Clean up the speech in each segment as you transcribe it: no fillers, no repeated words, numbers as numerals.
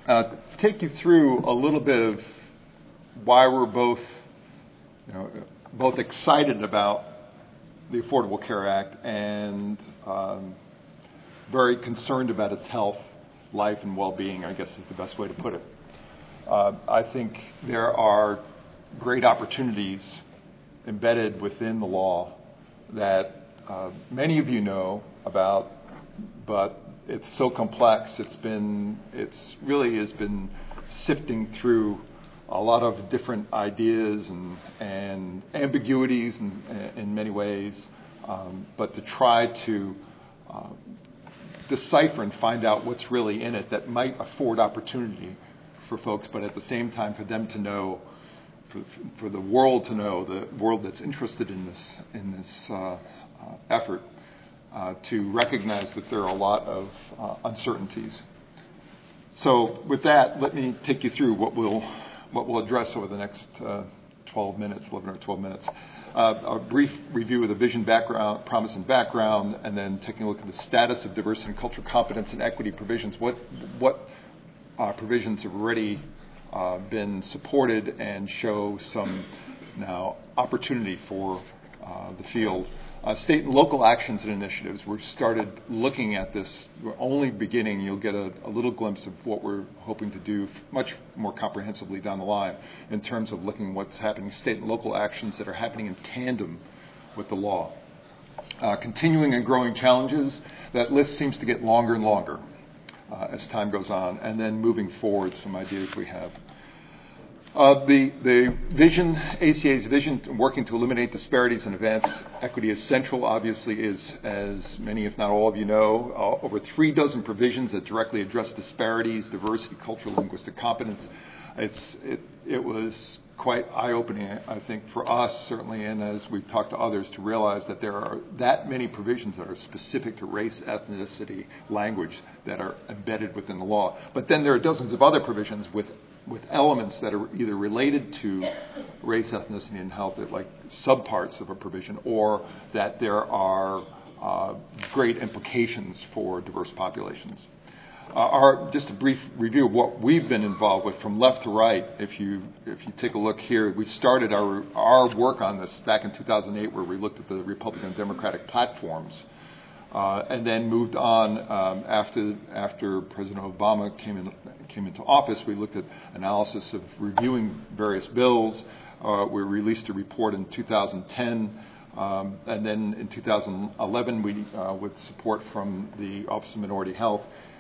take you through a little bit of why we're both excited about the Affordable Care Act and very concerned about its health, life, and well-being, I guess is the best way to put it. I think there are great opportunities embedded within the law that many of you know about, but it's so complex. It's really has been sifting through a lot of different ideas and ambiguities in many ways, but to try to decipher and find out what's really in it that might afford opportunity for folks, but at the same time for them to know, for the world to know, the world that's interested in this effort, to recognize that there are a lot of uncertainties. So with that, let me take you through what we'll address over the next 11 or 12 minutes. A brief review of the vision, background, promise, and background, and then taking a look at the status of diversity and cultural competence and equity provisions. What provisions have already been supported and show some now opportunity for the field. State and local actions and initiatives. We've started looking at this. We're only beginning. You'll get a little glimpse of what we're hoping to do much more comprehensively down the line in terms of looking at what's happening, state and local actions that are happening in tandem with the law. Continuing and growing challenges. That list seems to get longer and longer as time goes on. And then moving forward, some ideas we have. The vision, ACA's vision, working to eliminate disparities and advance equity is central, obviously, is, as many, if not all of you know, over 36 provisions that directly address disparities, diversity, cultural, linguistic competence. It was quite eye-opening, I think, for us, certainly, and as we've talked to others, to realize that there are that many provisions that are specific to race, ethnicity, language that are embedded within the law. But then there are dozens of other provisions with elements that are either related to race, ethnicity, and health, like subparts of a provision, or that there are great implications for diverse populations. Just a brief review of what we've been involved with from left to right. If you take a look here, we started our work on this back in 2008, where we looked at the Republican and Democratic platforms. And then moved on after President Obama came into office. We looked at analysis of reviewing various bills. We released a report in 2010, and then in 2011, with support from the Office of Minority Health,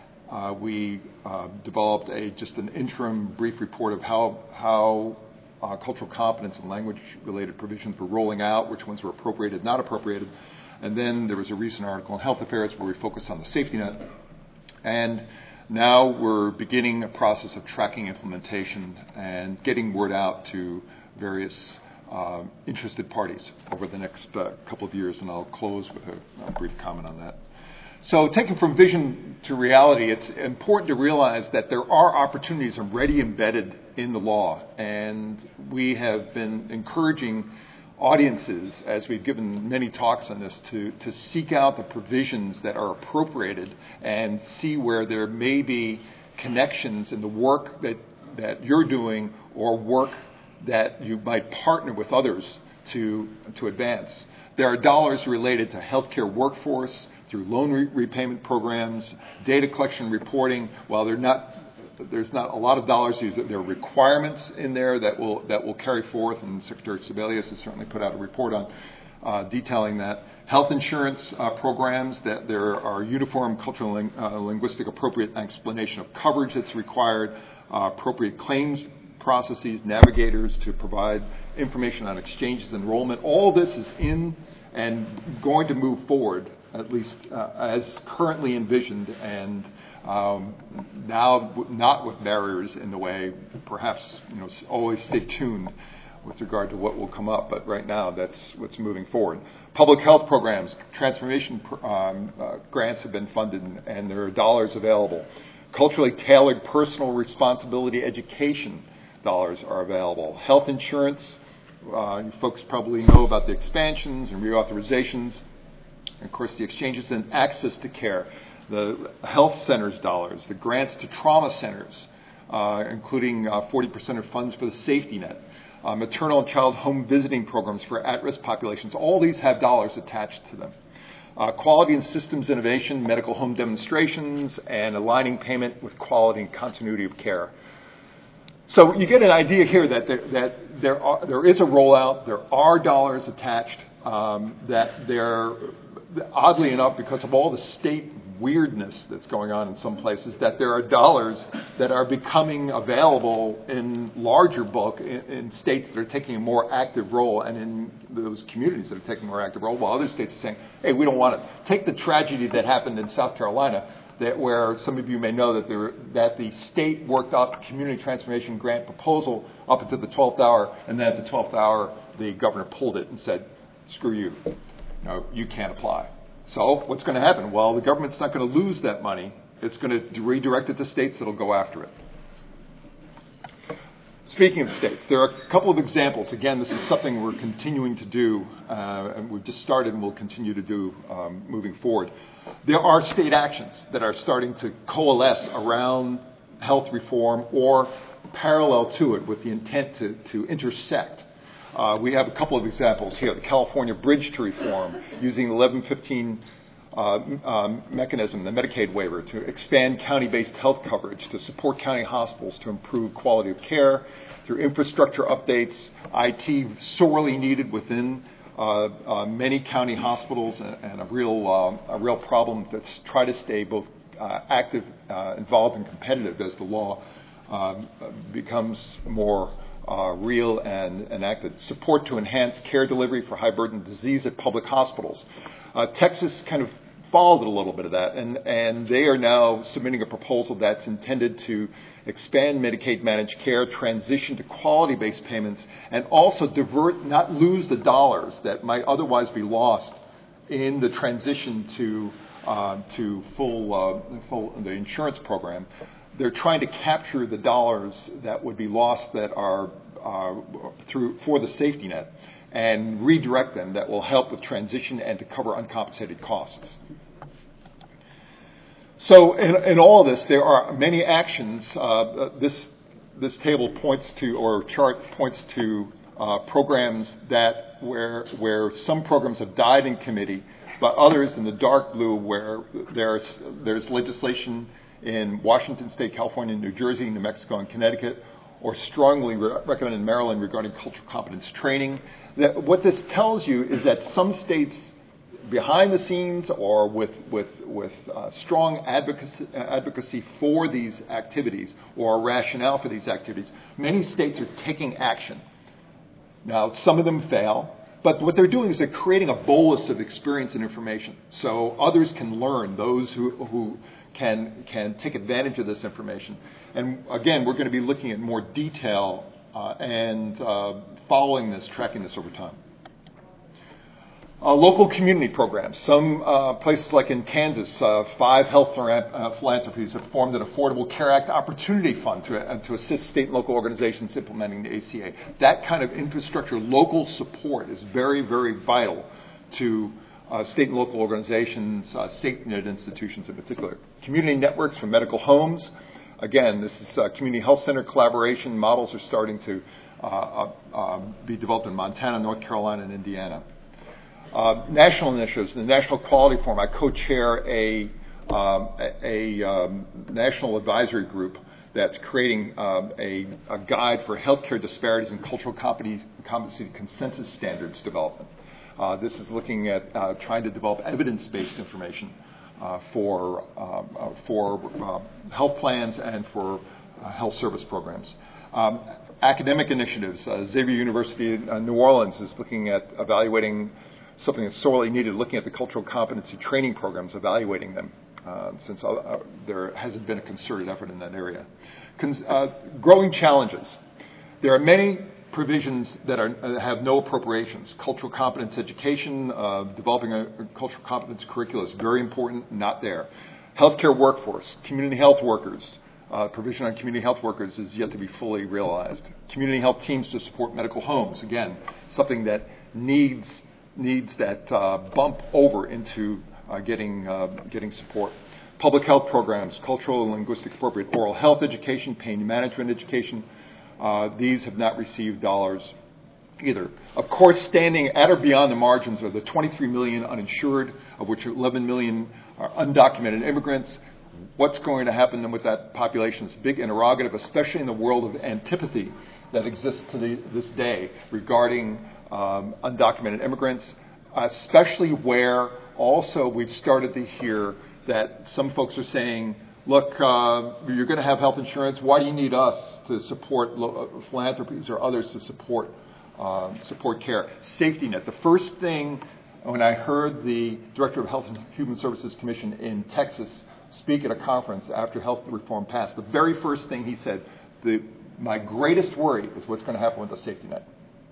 we developed just an interim brief report of how cultural competence and language-related provisions were rolling out, which ones were appropriated, not appropriated. And then there was a recent article in Health Affairs where we focused on the safety net. And now we're beginning a process of tracking implementation and getting word out to various interested parties over the next couple of years. And I'll close with a brief comment on that. So taking from vision to reality, it's important to realize that there are opportunities already embedded in the law. And we have been encouraging audiences, as we've given many talks on this, to seek out the provisions that are appropriated and see where there may be connections in the work that you're doing or work that you might partner with others to advance. There are dollars related to healthcare workforce through loan repayment programs, data collection, reporting. While there's not a lot of dollars used, there are requirements in there that will carry forth, and Secretary Sebelius has certainly put out a report on detailing that. Health insurance programs, that there are uniform cultural linguistic appropriate explanation of coverage that's required, appropriate claims processes, navigators to provide information on exchanges, enrollment. All this is in and going to move forward, at least as currently envisioned, and now not with barriers in the way. Perhaps always stay tuned with regard to what will come up, but right now that's what's moving forward. Public health programs, transformation grants have been funded, and there are dollars available. Culturally tailored personal responsibility education dollars are available. Health insurance, you folks probably know about the expansions and reauthorizations. Of course, the exchanges and access to care, the health centers dollars, the grants to trauma centers, including 40% of funds for the safety net, maternal and child home visiting programs for at-risk populations. All these have dollars attached to them. Quality and systems innovation, medical home demonstrations, and aligning payment with quality and continuity of care. So you get an idea here that there is a rollout, there are dollars attached, that they're, oddly enough, because of all the state weirdness that's going on in some places, that there are dollars that are becoming available in larger bulk in states that are taking a more active role, and in those communities that are taking a more active role, while other states are saying, hey, we don't want it. Take the tragedy that happened in South Carolina, where some of you may know that the state worked up community transformation grant proposal up until the 12th hour, and then at the 12th hour, the governor pulled it and said, screw you. No, you can't apply. So what's going to happen? Well, the government's not going to lose that money. It's going to redirect it to states that will go after it. Speaking of states, there are a couple of examples. Again, this is something we're continuing to do, and we've just started and will continue to do moving forward. There are state actions that are starting to coalesce around health reform or parallel to it with the intent to intersect. We have a couple of examples here. The California Bridge to Reform, using the 1115 mechanism, the Medicaid waiver, to expand county-based health coverage, to support county hospitals to improve quality of care, through infrastructure updates, IT sorely needed within many county hospitals, and a real problem that's try to stay both active, involved, and competitive as the law becomes more real and enacted. Support to enhance care delivery for high-burden disease at public hospitals. Texas kind of followed a little bit of that, and they are now submitting a proposal that's intended to expand Medicaid managed care, transition to quality-based payments, and also not lose the dollars that might otherwise be lost in the transition to the insurance program. They're trying to capture the dollars that would be lost that are for the safety net and redirect them that will help with transition and to cover uncompensated costs. So in all of this, there are many actions. This table points to, or chart points to, programs where some programs have died in committee, but others in the dark blue where there's legislation in Washington State, California, New Jersey, New Mexico, and Connecticut, or strongly recommended in Maryland regarding cultural competence training. What this tells you is that some states, behind the scenes or with strong advocacy for these activities or a rationale for these activities, many states are taking action. Now, some of them fail, but what they're doing is they're creating a bolus of experience and information so others can learn, those who can take advantage of this information. And again, we're going to be looking at more detail and following this, tracking this over time. Local community programs. Some places like in Kansas, 5 health philanthropies have formed an Affordable Care Act Opportunity Fund to assist state and local organizations implementing the ACA. That kind of infrastructure, local support is very, very vital to state and local organizations, state-knit institutions in particular. Community networks for medical homes. Again, this is community health center collaboration. Models are starting to be developed in Montana, North Carolina, and Indiana. National initiatives. In the National Quality Forum, I co-chair a national advisory group that's creating a guide for healthcare disparities and cultural competency consensus standards development. This is looking at trying to develop evidence-based information for health plans and for health service programs. Academic initiatives. Xavier University in New Orleans is looking at evaluating something that's sorely needed, looking at the cultural competency training programs, evaluating them, since there hasn't been a concerted effort in that area. Growing challenges. There are many provisions that have no appropriations. Cultural competence education, developing a cultural competence curricula is very important, not there. Healthcare workforce, community health workers, provision on community health workers is yet to be fully realized. Community health teams to support medical homes, again, something that needs that bump over into getting support. Public health programs, cultural and linguistic appropriate oral health education, pain management education, these have not received dollars either. Of course, standing at or beyond the margins are the 23 million uninsured, of which 11 million are undocumented immigrants. What's going to happen with that population is a big interrogative, especially in the world of antipathy that exists to this day regarding undocumented immigrants, especially where also we've started to hear that some folks are saying, look, you're going to have health insurance. Why do you need us to support philanthropies or others to support care? Safety net. The first thing when I heard the Director of Health and Human Services Commission in Texas speak at a conference after health reform passed, the very first thing he said, my greatest worry is what's going to happen with the safety net.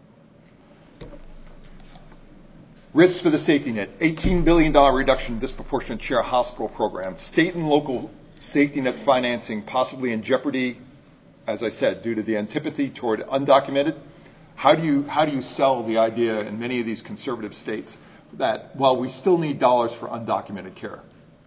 Risks for the safety net, $18 billion reduction in disproportionate share hospital programs, state and local safety net financing possibly in jeopardy, as I said, due to the antipathy toward undocumented. How do you sell the idea in many of these conservative states that, well, we still need dollars for undocumented care?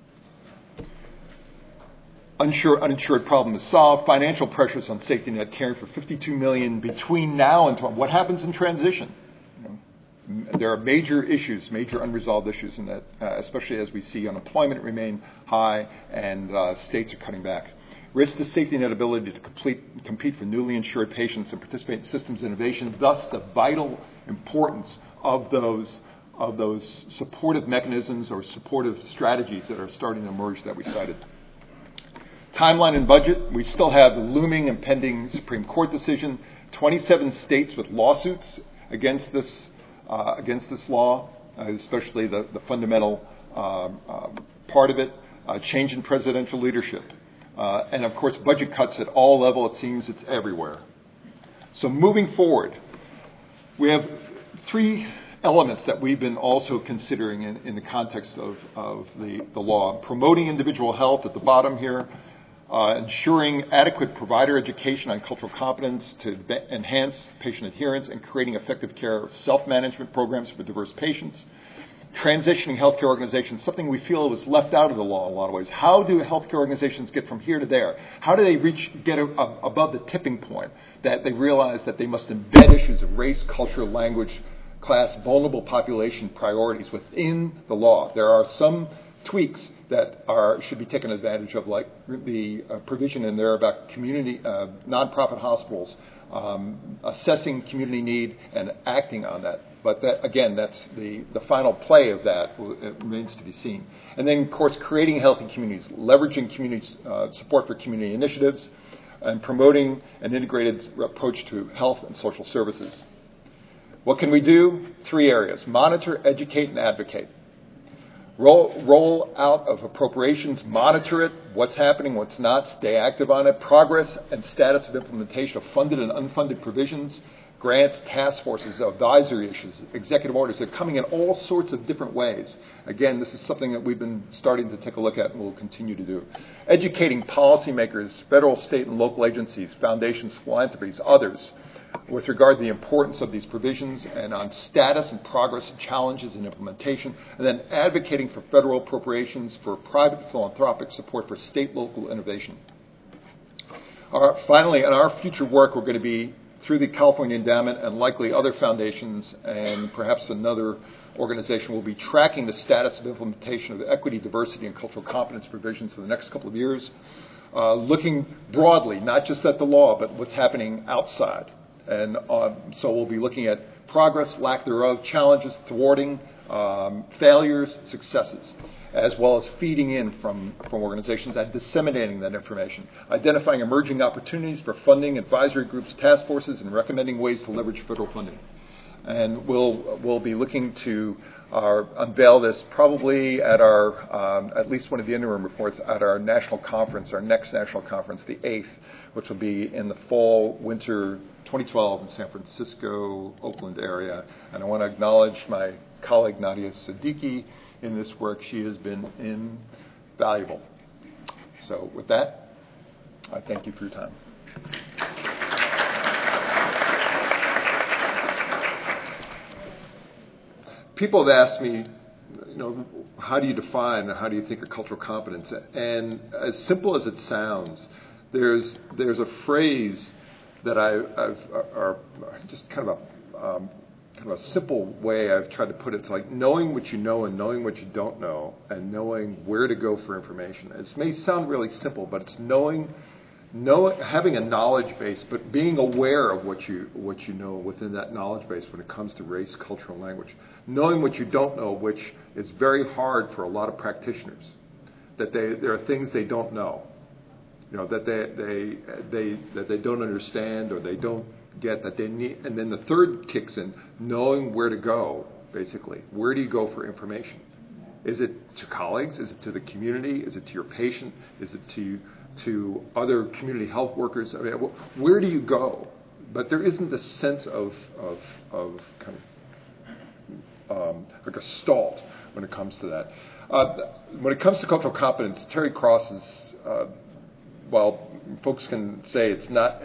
Uninsured problem is solved. Financial pressures on safety net caring for 52 million between now and what happens in transition? There are major issues, major unresolved issues in that, especially as we see unemployment remain high and states are cutting back. Risk to safety net ability to compete for newly insured patients and participate in systems innovation, thus the vital importance of those supportive mechanisms or supportive strategies that are starting to emerge that we cited. Timeline and budget, we still have the looming and pending Supreme Court decision, 27 states with lawsuits against this law, especially the fundamental part of it, change in presidential leadership. And, of course, budget cuts at all levels. It seems it's everywhere. So moving forward, we have three elements that we've been also considering in the context of the law. Promoting individual health at the bottom here, ensuring adequate provider education on cultural competence to enhance patient adherence, and creating effective care self-management programs for diverse patients. Transitioning healthcare organizations, something we feel was left out of the law in a lot of ways. How do healthcare organizations get from here to there? How do they get above the tipping point that they realize that they must embed issues of race, culture, language, class, vulnerable population priorities within the law? There are some tweaks that should be taken advantage of, like the provision in there about community nonprofit hospitals assessing community need and acting on that. But that, again, that's the final play of that. It remains to be seen. And then, of course, creating healthy communities, leveraging community support for community initiatives, and promoting an integrated approach to health and social services. What can we do? Three areas: monitor, educate, and advocate. Roll out of appropriations, monitor it, what's happening, what's not, stay active on it. Progress and status of implementation of funded and unfunded provisions, grants, task forces, advisory issues, executive orders. They're coming in all sorts of different ways. Again, this is something that we've been starting to take a look at and will continue to do. Educating policymakers, federal, state, and local agencies, foundations, philanthropies, others, with regard to the importance of these provisions and on status and progress and challenges in implementation, and then advocating for federal appropriations for private philanthropic support for state local innovation. Finally, in our future work, we're going to be, through the California Endowment and likely other foundations and perhaps another organization, will be tracking the status of implementation of equity, diversity, and cultural competence provisions for the next couple of years, looking broadly, not just at the law, but what's happening outside. And so we'll be looking at progress, lack thereof, challenges, thwarting, failures, successes, as well as feeding in from organizations and disseminating that information, identifying emerging opportunities for funding, advisory groups, task forces, and recommending ways to leverage federal funding. And we'll be looking to unveil this probably at at least one of the interim reports at our national conference, our next national conference, the 8th, which will be in the fall, winter 2012 in San Francisco, Oakland area. And I want to acknowledge my colleague Nadia Siddiqui in this work. She has been invaluable. So with that, I thank you for your time. People have asked me, how do you define, how do you think of cultural competence? And as simple as it sounds, there's a phrase that I've just kind of a simple way I've tried to put it. It's like knowing what you know and knowing what you don't know, and knowing where to go for information. It may sound really simple, but it's having a knowledge base, but being aware of what you know within that knowledge base when it comes to race, culture, and language. Knowing what you don't know, which is very hard for a lot of practitioners, that there are things they don't know, that they don't understand or they don't get, that they need. And then the third kicks in, knowing where to go. Basically, where do you go for information? Is it to colleagues? Is it to the community? Is it to your patient? Is it to other community health workers? I mean, where do you go? But there isn't a sense of kind of like a stalt when it comes to that. When it comes to cultural competence, Terry Cross is, while folks can say it's not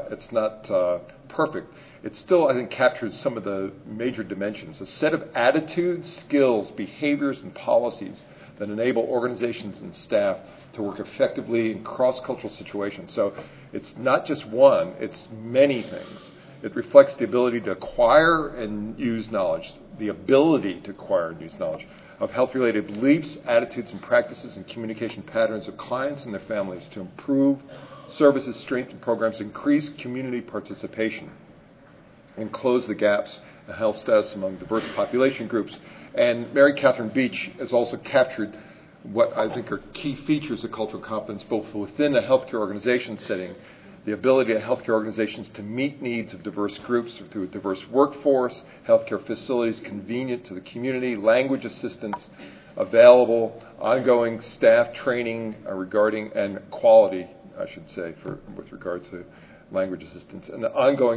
perfect, it still, I think, captures some of the major dimensions. A set of attitudes, skills, behaviors, and policies that enable organizations and staff to work effectively in cross-cultural situations. So it's not just one, it's many things. It reflects the ability to acquire and use knowledge, the ability to acquire and use knowledge of health-related beliefs, attitudes, and practices and communication patterns of clients and their families to improve services, strengthen programs, increase community participation, and close the gaps in health status among diverse population groups. And Mary Catherine Beach has also captured what I think are key features of cultural competence, both within a healthcare organization setting, the ability of healthcare organizations to meet needs of diverse groups through a diverse workforce, healthcare facilities convenient to the community, language assistance available, ongoing staff training regarding, and quality, I should say, with regard to language assistance, and the ongoing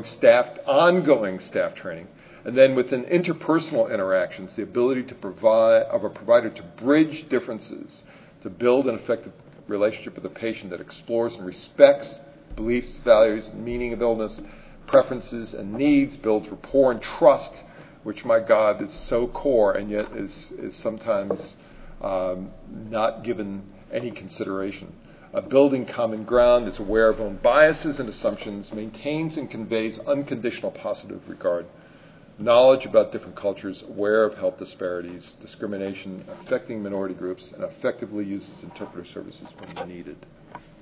staff training. And then within interpersonal interactions, the ability to of a provider to bridge differences, to build an effective relationship with the patient that explores and respects beliefs, values, meaning of illness, preferences, and needs, builds rapport and trust, which, my God, is so core and yet is sometimes not given any consideration. Building common ground, is aware of own biases and assumptions, maintains and conveys unconditional positive regard, knowledge about different cultures, aware of health disparities, discrimination affecting minority groups, and effectively uses interpreter services when needed.